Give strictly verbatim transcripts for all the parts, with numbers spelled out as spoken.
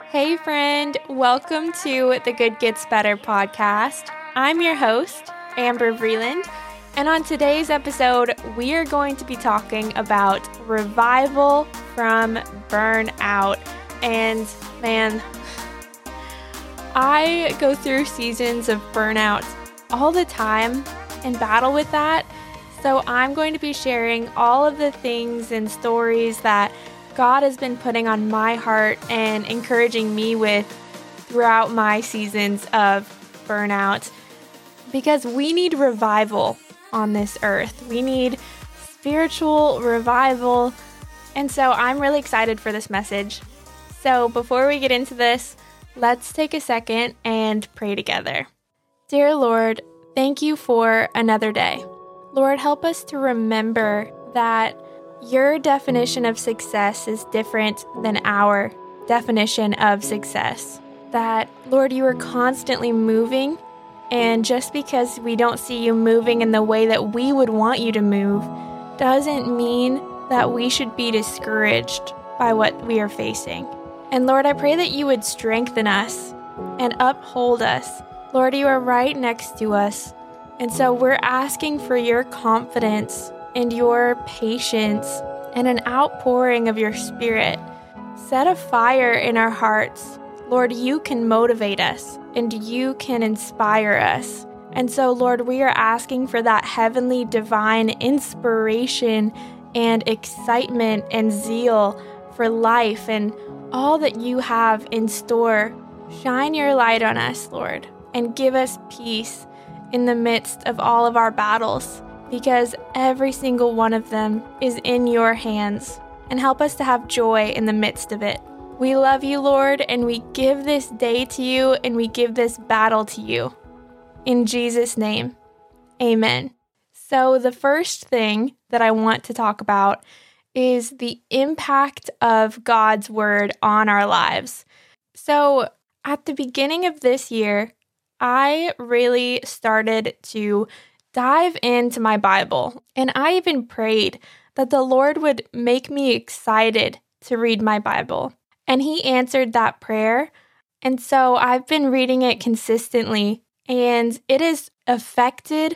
Hey friend, welcome to the Good Gets Better podcast. I'm your host, Amber Vreeland, and on today's episode, we are going to be talking about revival from burnout. And man, I go through seasons of burnout all the time and battle with that. So I'm going to be sharing all of the things and stories that God has been putting on my heart and encouraging me with throughout my seasons of burnout, because we need revival on this earth. We need spiritual revival. And so I'm really excited for this message. So before we get into this, let's take a second and pray together. Dear Lord, thank you for another day. Lord, help us to remember that your definition of success is different than our definition of success. That, Lord, you are constantly moving, and just because we don't see you moving in the way that we would want you to move doesn't mean that we should be discouraged by what we are facing. And Lord, I pray that you would strengthen us and uphold us. Lord, you are right next to us, and so we're asking for your confidence and your patience and an outpouring of your Spirit. Set a fire in our hearts. Lord, you can motivate us and you can inspire us. And so, Lord, we are asking for that heavenly divine inspiration and excitement and zeal for life and all that you have in store. Shine your light on us, Lord, and give us peace in the midst of all of our battles, because every single one of them is in your hands, and help us to have joy in the midst of it. We love you, Lord, and we give this day to you, and we give this battle to you. In Jesus' name, amen. So the first thing that I want to talk about is the impact of God's word on our lives. So at the beginning of this year, I really started to dive into my Bible, and I even prayed that the Lord would make me excited to read my Bible. And He answered that prayer, and so I've been reading it consistently, and it has affected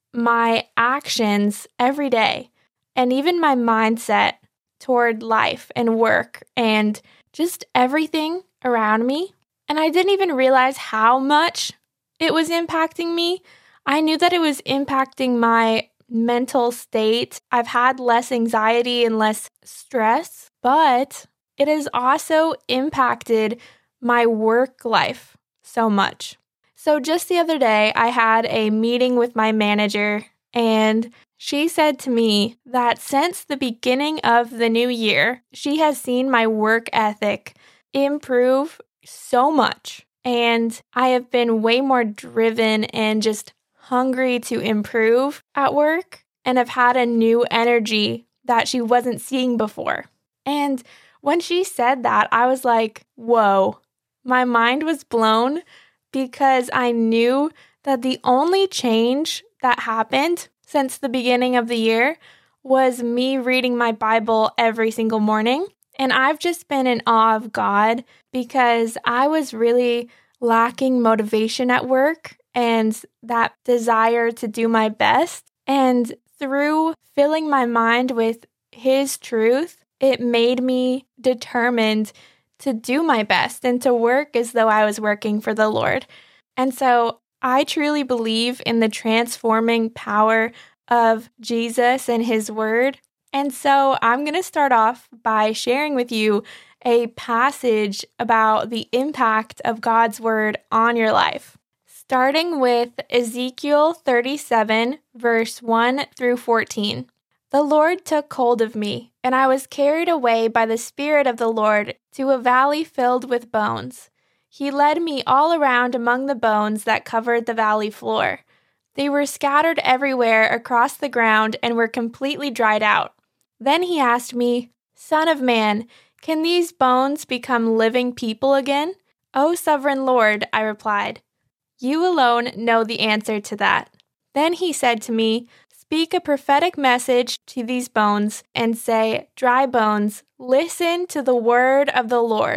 my actions every day, and even my mindset toward life and work and just everything around me. And I didn't even realize how much it was impacting me. I knew that it was impacting my mental state. I've had less anxiety and less stress, but it has also impacted my work life so much. So just the other day, I had a meeting with my manager, and she said to me that since the beginning of the new year, she has seen my work ethic improve so much. And I have been way more driven and just hungry to improve at work, and have had a new energy that she wasn't seeing before. And when she said that, I was like, whoa, my mind was blown, because I knew that the only change that happened since the beginning of the year was me reading my Bible every single morning. And I've just been in awe of God, because I was really lacking motivation at work and that desire to do my best. And through filling my mind with His truth, it made me determined to do my best and to work as though I was working for the Lord. And so I truly believe in the transforming power of Jesus and His word. And so I'm going to start off by sharing with you a passage about the impact of God's word on your life, starting with Ezekiel thirty-seven, verse one through fourteen. The Lord took hold of me, and I was carried away by the Spirit of the Lord to a valley filled with bones. He led me all around among the bones that covered the valley floor. They were scattered everywhere across the ground and were completely dried out. Then he asked me, Son of man, can these bones become living people again? O sovereign Lord, I replied, you alone know the answer to that. Then he said to me, Speak a prophetic message to these bones and say, Dry bones, listen to the word of the Lord.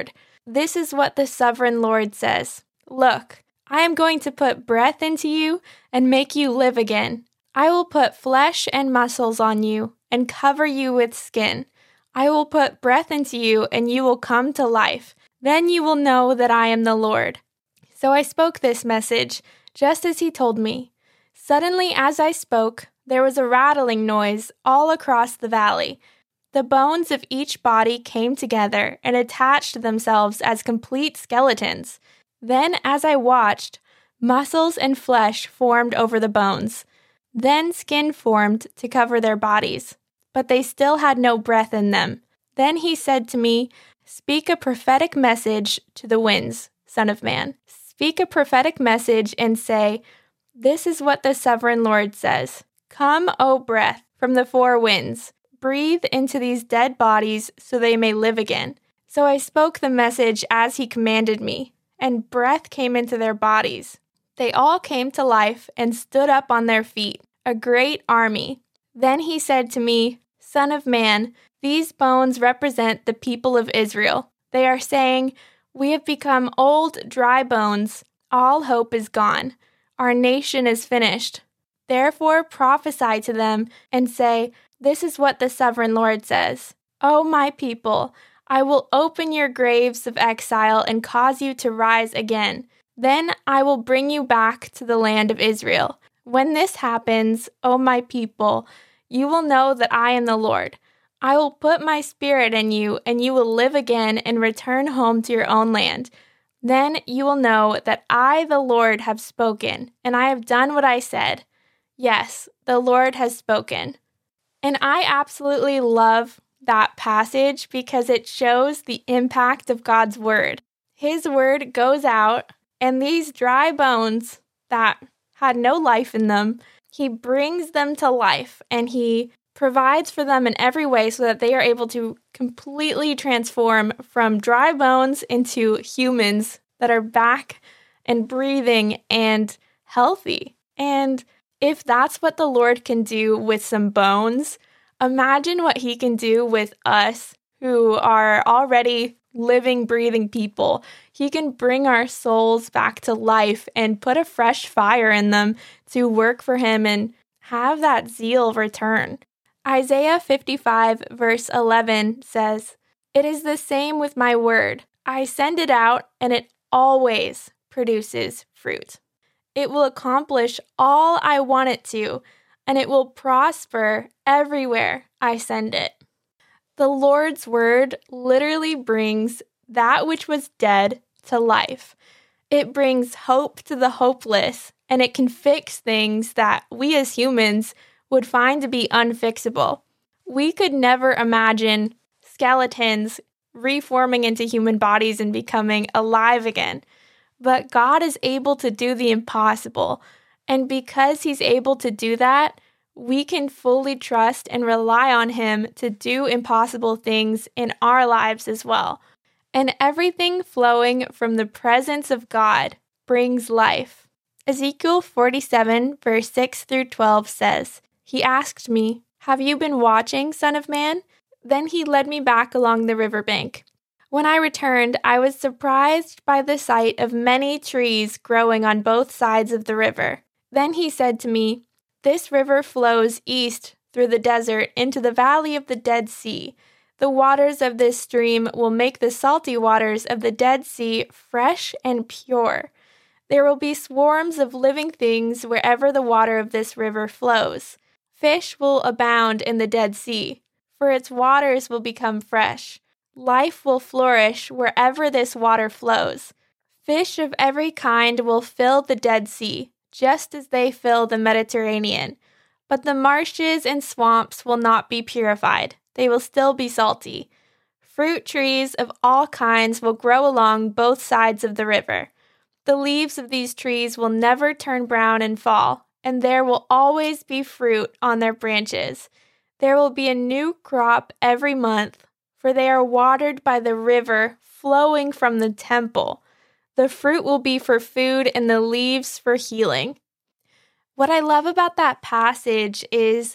This is what the sovereign Lord says. Look, I am going to put breath into you and make you live again. I will put flesh and muscles on you and cover you with skin. I will put breath into you and you will come to life. Then you will know that I am the Lord. So I spoke this message, just as he told me. Suddenly, as I spoke, there was a rattling noise all across the valley. The bones of each body came together and attached themselves as complete skeletons. Then, as I watched, muscles and flesh formed over the bones. Then skin formed to cover their bodies, but they still had no breath in them. Then he said to me, "Speak a prophetic message to the winds, Son of man. Speak a prophetic message and say, 'This is what the sovereign Lord says. Come, O breath, from the four winds. Breathe into these dead bodies so they may live again.' So I spoke the message as he commanded me, and breath came into their bodies. They all came to life and stood up on their feet, a great army. Then he said to me, 'Son of man, these bones represent the people of Israel. They are saying, "We have become old, dry bones. All hope is gone. Our nation is finished." Therefore prophesy to them and say, "This is what the sovereign Lord says. O my people, I will open your graves of exile and cause you to rise again. Then I will bring you back to the land of Israel. When this happens, O my people, you will know that I am the Lord. I will put my spirit in you, and you will live again and return home to your own land. Then you will know that I, the Lord, have spoken, and I have done what I said. Yes, the Lord has spoken." And I absolutely love that passage because it shows the impact of God's word. His word goes out, and these dry bones that had no life in them, he brings them to life, and he provides for them in every way so that they are able to completely transform from dry bones into humans that are back and breathing and healthy. And if that's what the Lord can do with some bones, imagine what he can do with us who are already living, breathing people. He can bring our souls back to life and put a fresh fire in them to work for him and have that zeal return. Isaiah fifty-five verse eleven says, "It is the same with my word. I send it out and it always produces fruit. It will accomplish all I want it to, and it will prosper everywhere I send it." The Lord's word literally brings that which was dead to life. It brings hope to the hopeless, and it can fix things that we as humans would find to be unfixable. We could never imagine skeletons reforming into human bodies and becoming alive again. But God is able to do the impossible. And because he's able to do that, we can fully trust and rely on him to do impossible things in our lives as well. And everything flowing from the presence of God brings life. Ezekiel forty-seven, verse six through twelve says, "He asked me, 'Have you been watching, Son of man?' Then he led me back along the riverbank. When I returned, I was surprised by the sight of many trees growing on both sides of the river. Then he said to me, 'This river flows east through the desert into the valley of the Dead Sea. The waters of this stream will make the salty waters of the Dead Sea fresh and pure. There will be swarms of living things wherever the water of this river flows. Fish will abound in the Dead Sea, for its waters will become fresh. Life will flourish wherever this water flows. Fish of every kind will fill the Dead Sea, just as they fill the Mediterranean. But the marshes and swamps will not be purified. They will still be salty. Fruit trees of all kinds will grow along both sides of the river. The leaves of these trees will never turn brown and fall, and there will always be fruit on their branches. There will be a new crop every month, for they are watered by the river flowing from the temple. The fruit will be for food and the leaves for healing." What I love about that passage is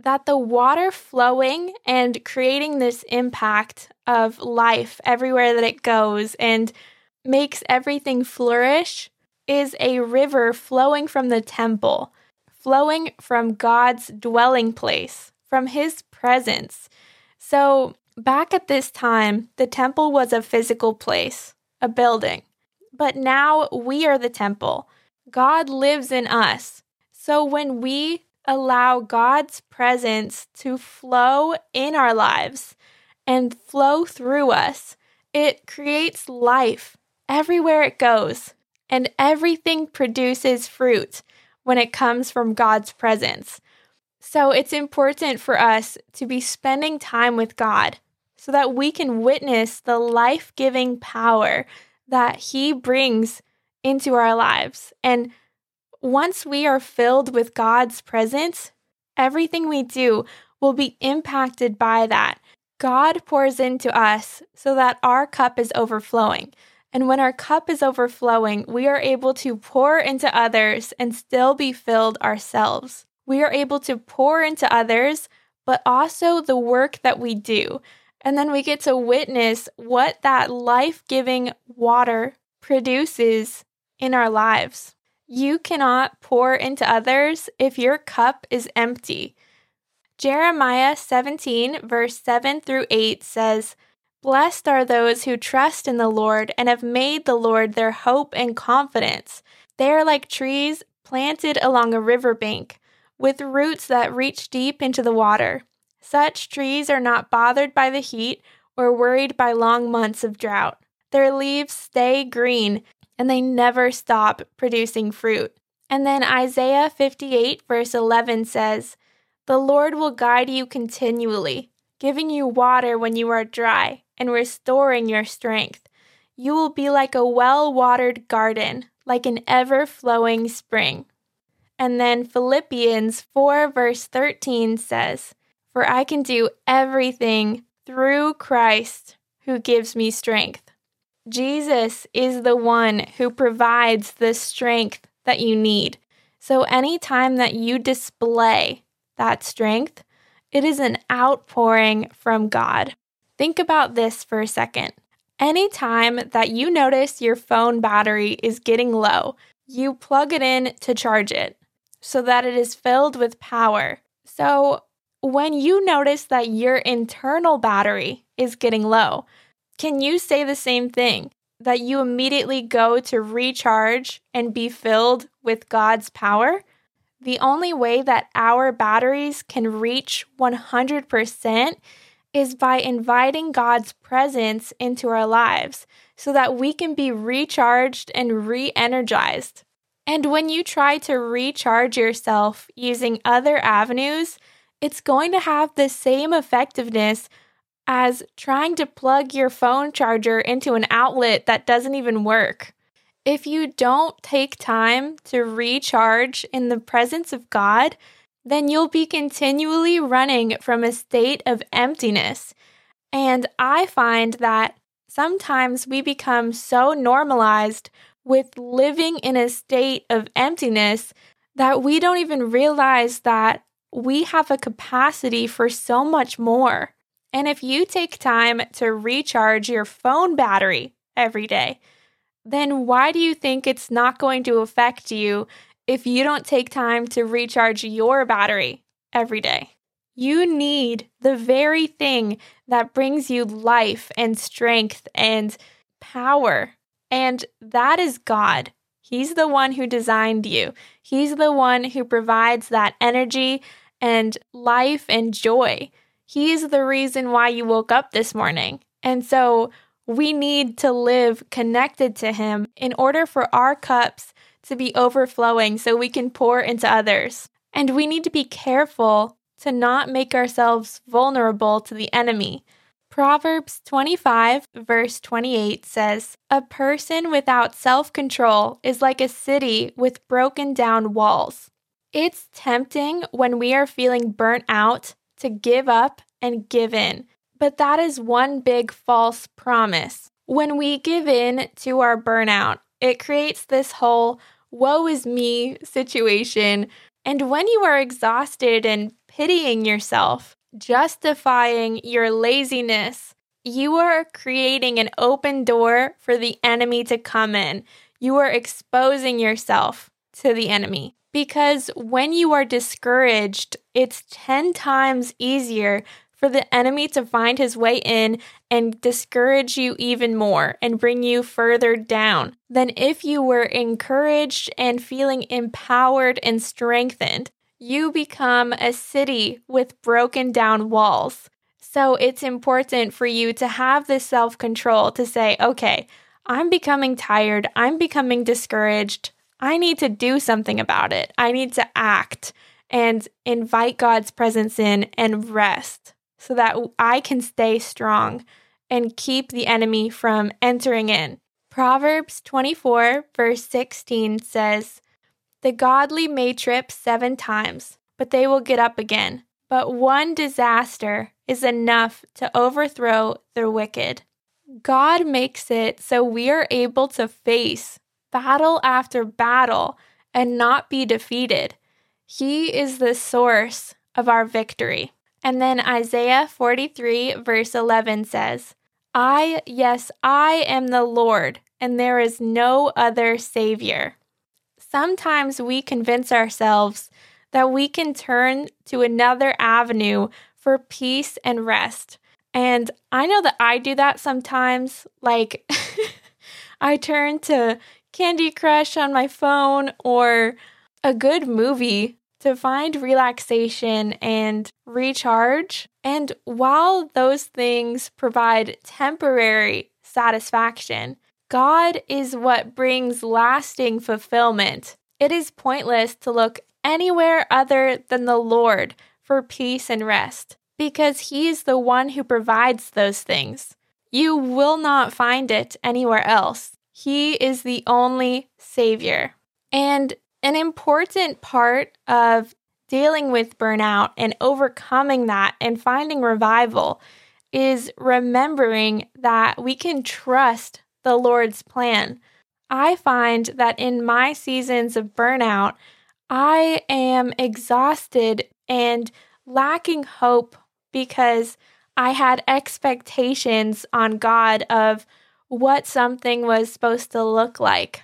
that the water flowing and creating this impact of life everywhere that it goes and makes everything flourish is a river flowing from the temple, flowing from God's dwelling place, from His presence. So back at this time, the temple was a physical place, a building. But now we are the temple. God lives in us. So when we allow God's presence to flow in our lives and flow through us, it creates life everywhere it goes, and everything produces fruit when it comes from God's presence. So it's important for us to be spending time with God so that we can witness the life-giving power that He brings into our lives. And once we are filled with God's presence, everything we do will be impacted by that. God pours into us so that our cup is overflowing. And when our cup is overflowing, we are able to pour into others and still be filled ourselves. We are able to pour into others, but also the work that we do. And then we get to witness what that life-giving water produces in our lives. You cannot pour into others if your cup is empty. Jeremiah seventeen, verse seven through eight says, "Blessed are those who trust in the Lord and have made the Lord their hope and confidence. They are like trees planted along a riverbank, with roots that reach deep into the water. Such trees are not bothered by the heat or worried by long months of drought. Their leaves stay green, and they never stop producing fruit." And then Isaiah fifty-eight, verse eleven says, "The Lord will guide you continually, giving you water when you are dry and restoring your strength. You will be like a well-watered garden, like an ever-flowing spring." And then Philippians four, verse thirteen says, "For I can do everything through Christ who gives me strength." Jesus is the one who provides the strength that you need. So anytime that you display that strength, it is an outpouring from God. Think about this for a second. Anytime that you notice your phone battery is getting low, you plug it in to charge it so that it is filled with power. So when you notice that your internal battery is getting low, can you say the same thing? That you immediately go to recharge and be filled with God's power? The only way that our batteries can reach one hundred percent is by inviting God's presence into our lives so that we can be recharged and re-energized. And when you try to recharge yourself using other avenues, it's going to have the same effectiveness as trying to plug your phone charger into an outlet that doesn't even work. If you don't take time to recharge in the presence of God, then you'll be continually running from a state of emptiness. And I find that sometimes we become so normalized with living in a state of emptiness that we don't even realize that we have a capacity for so much more. And if you take time to recharge your phone battery every day, then why do you think it's not going to affect you if you don't take time to recharge your battery every day? You need the very thing that brings you life and strength and power. And that is God. He's the one who designed you. He's the one who provides that energy and life and joy. He is the reason why you woke up this morning. And so we need to live connected to Him in order for our cups to be overflowing so we can pour into others. And we need to be careful to not make ourselves vulnerable to the enemy. Proverbs twenty-five, verse twenty-eight says, "A person without self-control is like a city with broken down walls." It's tempting when we are feeling burnt out to give up and give in. But that is one big false promise. When we give in to our burnout, it creates this whole woe is me situation. And when you are exhausted and pitying yourself, justifying your laziness. You are creating an open door for the enemy to come in. You are exposing yourself to the enemy. Because when you are discouraged, it's ten times easier for the enemy to find his way in and discourage you even more and bring you further down than if you were encouraged and feeling empowered and strengthened. You become a city with broken down walls. So it's important for you to have this self-control to say, okay, I'm becoming tired. I'm becoming discouraged. I need to do something about it. I need to act and invite God's presence in and rest so that I can stay strong and keep the enemy from entering in. Proverbs twenty-four, verse sixteen says, "The godly may trip seven times, but they will get up again. But one disaster is enough to overthrow the wicked." God makes it so we are able to face battle after battle and not be defeated. He is the source of our victory. And then Isaiah forty-three, verse eleven says, "I, yes, I am the Lord, and there is no other Savior." Sometimes we convince ourselves that we can turn to another avenue for peace and rest. And I know that I do that sometimes. Like, I turn to Candy Crush on my phone or a good movie to find relaxation and recharge. And while those things provide temporary satisfaction, God is what brings lasting fulfillment. It is pointless to look anywhere other than the Lord for peace and rest, because He is the one who provides those things. You will not find it anywhere else. He is the only Savior. And an important part of dealing with burnout and overcoming that and finding revival is remembering that we can trust the Lord's plan. I find that in my seasons of burnout, I am exhausted and lacking hope because I had expectations on God of what something was supposed to look like,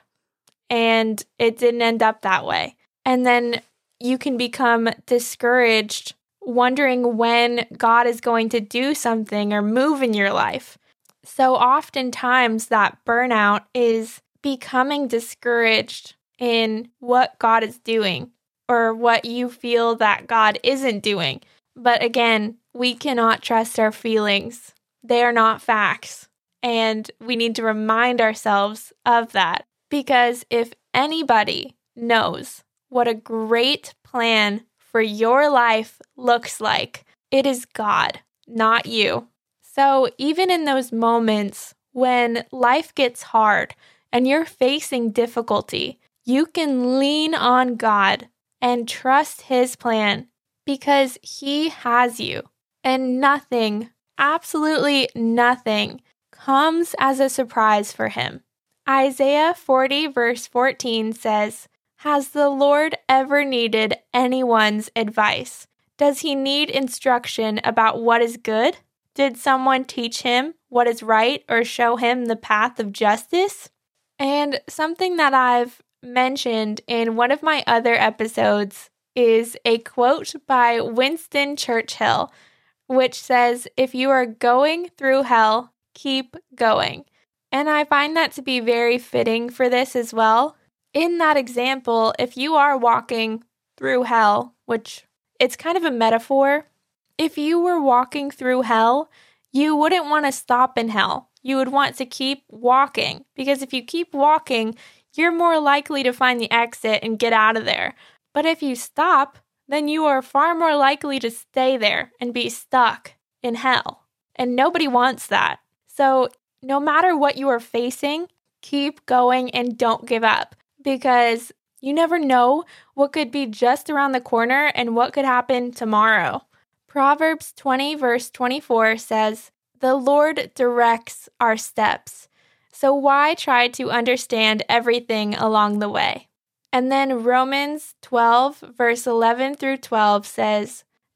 and it didn't end up that way. And then you can become discouraged, wondering when God is going to do something or move in your life. So oftentimes that burnout is becoming discouraged in what God is doing or what you feel that God isn't doing. But again, we cannot trust our feelings. They are not facts. And we need to remind ourselves of that. Because if anybody knows what a great plan for your life looks like, it is God, not you. So even in those moments when life gets hard and you're facing difficulty, you can lean on God and trust His plan because He has you. And nothing, absolutely nothing, comes as a surprise for Him. Isaiah forty, verse fourteen says, "Has the Lord ever needed anyone's advice? Does He need instruction about what is good? Did someone teach Him what is right or show Him the path of justice?" And something that I've mentioned in one of my other episodes is a quote by Winston Churchill, which says, "If you are going through hell, keep going." And I find that to be very fitting for this as well. In that example, if you are walking through hell, which it's kind of a metaphor, if you were walking through hell, you wouldn't want to stop in hell. You would want to keep walking, because if you keep walking, you're more likely to find the exit and get out of there. But if you stop, then you are far more likely to stay there and be stuck in hell. And nobody wants that. So no matter what you are facing, keep going and don't give up, because you never know what could be just around the corner and what could happen tomorrow. Proverbs twenty, verse twenty-four says, "The Lord directs our steps, so why try to understand everything along the way?" And then Romans twelve, verse eleven through twelve says,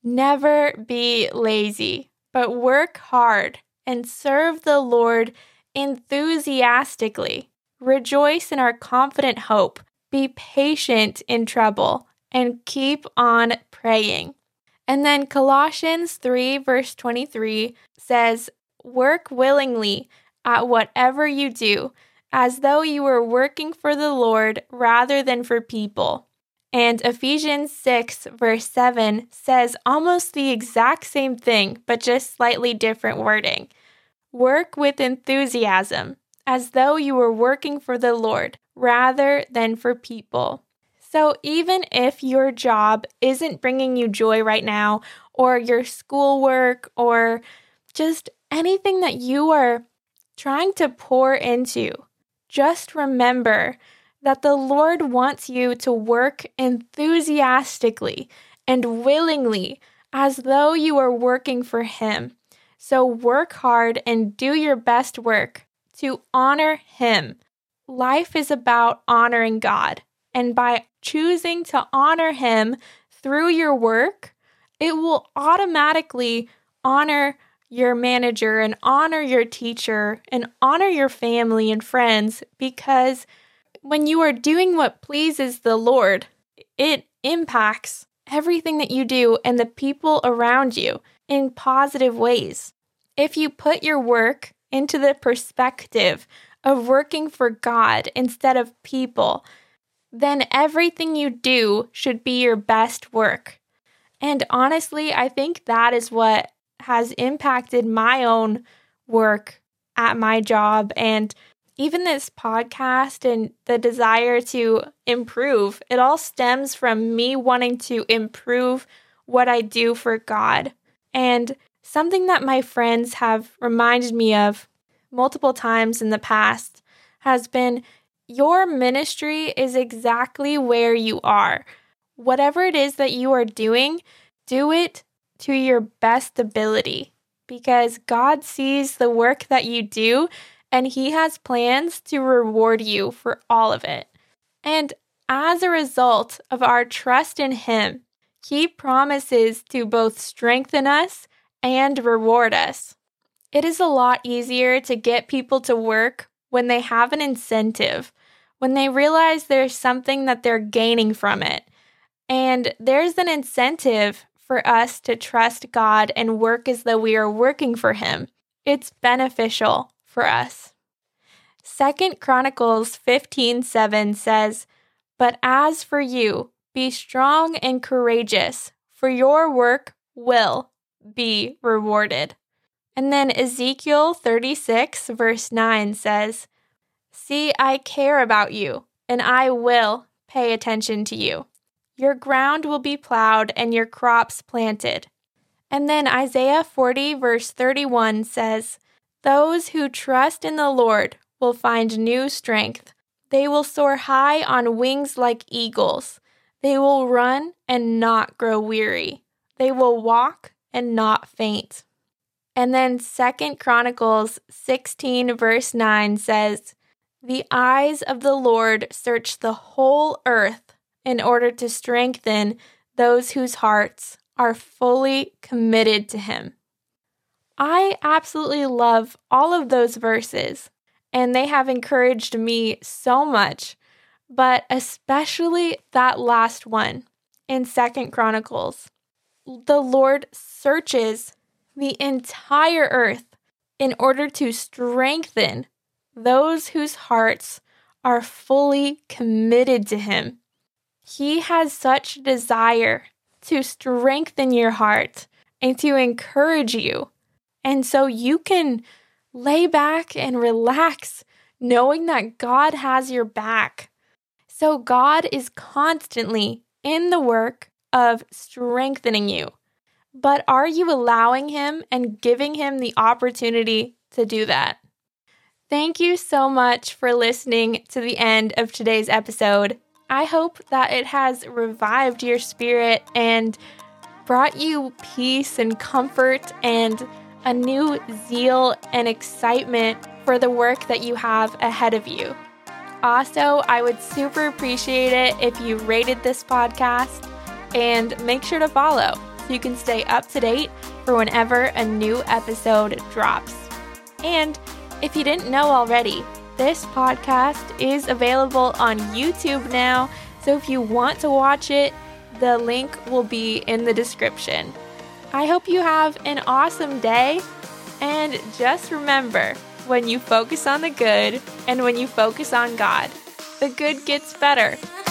Never be lazy, but work hard and serve the Lord enthusiastically. Rejoice in our confident hope. Be patient in trouble and keep on praying. And then Colossians three verse twenty-three says, work willingly at whatever you do, as though you were working for the Lord rather than for people. And Ephesians six verse seven says almost the exact same thing, but just slightly different wording. Work with enthusiasm, as though you were working for the Lord rather than for people. So even if your job isn't bringing you joy right now, or your schoolwork, or just anything that you are trying to pour into, just remember that the Lord wants you to work enthusiastically and willingly as though you are working for Him. So work hard and do your best work to honor Him. Life is about honoring God, and by choosing to honor Him through your work, it will automatically honor your manager and honor your teacher and honor your family and friends, because when you are doing what pleases the Lord, it impacts everything that you do and the people around you in positive ways. If you put your work into the perspective of working for God instead of people, then everything you do should be your best work. And honestly, I think that is what has impacted my own work at my job, and even this podcast and the desire to improve. It all stems from me wanting to improve what I do for God. And something that my friends have reminded me of multiple times in the past has been, your ministry is exactly where you are. Whatever it is that you are doing, do it to your best ability, because God sees the work that you do and He has plans to reward you for all of it. And as a result of our trust in Him, He promises to both strengthen us and reward us. It is a lot easier to get people to work when they have an incentive, when they realize there's something that they're gaining from it. And there's an incentive for us to trust God and work as though we are working for Him. It's beneficial for us. Second Chronicles fifteen seven says, "But as for you, be strong and courageous, for your work will be rewarded." And then Ezekiel thirty-six verse nine says, "See, I care about you, and I will pay attention to you. Your ground will be plowed and your crops planted." And then Isaiah forty verse thirty-one says, "Those who trust in the Lord will find new strength. They will soar high on wings like eagles. They will run and not grow weary. They will walk and not faint." And then Second Chronicles sixteen verse nine says, "The eyes of the Lord search the whole earth in order to strengthen those whose hearts are fully committed to Him." I absolutely love all of those verses, and they have encouraged me so much, but especially that last one in Second Chronicles. The Lord searches the entire earth in order to strengthen those whose hearts are fully committed to Him. He has such desire to strengthen your heart and to encourage you. And so you can lay back and relax knowing that God has your back. So God is constantly in the work of strengthening you. But are you allowing Him and giving Him the opportunity to do that? Thank you so much for listening to the end of today's episode. I hope that it has revived your spirit and brought you peace and comfort and a new zeal and excitement for the work that you have ahead of you. Also, I would super appreciate it if you rated this podcast, and make sure to follow so you can stay up to date for whenever a new episode drops. And if you didn't know already, this podcast is available on YouTube now, so if you want to watch it, the link will be in the description. I hope you have an awesome day, and just remember, when you focus on the good and when you focus on God, the good gets better.